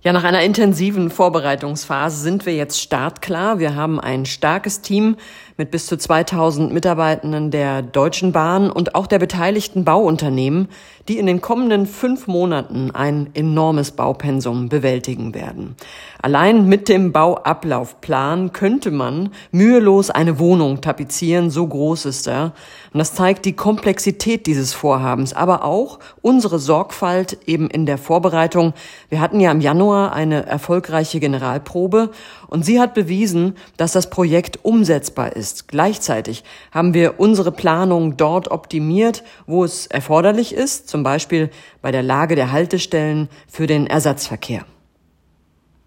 Ja, nach einer intensiven Vorbereitungsphase sind wir jetzt startklar. Wir haben ein starkes Team mit bis zu 2000 Mitarbeitenden der Deutschen Bahn und auch der beteiligten Bauunternehmen, die in den kommenden 5 Monaten ein enormes Baupensum bewältigen werden. Allein mit dem Bauablaufplan könnte man mühelos eine Wohnung tapezieren, so groß ist er. Und das zeigt die Komplexität dieses Vorhabens, aber auch unsere Sorgfalt eben in der Vorbereitung. Wir hatten ja im Januar eine erfolgreiche Generalprobe und sie hat bewiesen, dass das Projekt umsetzbar ist. Gleichzeitig haben wir unsere Planung dort optimiert, wo es erforderlich ist, zum Beispiel bei der Lage der Haltestellen für den Ersatzverkehr.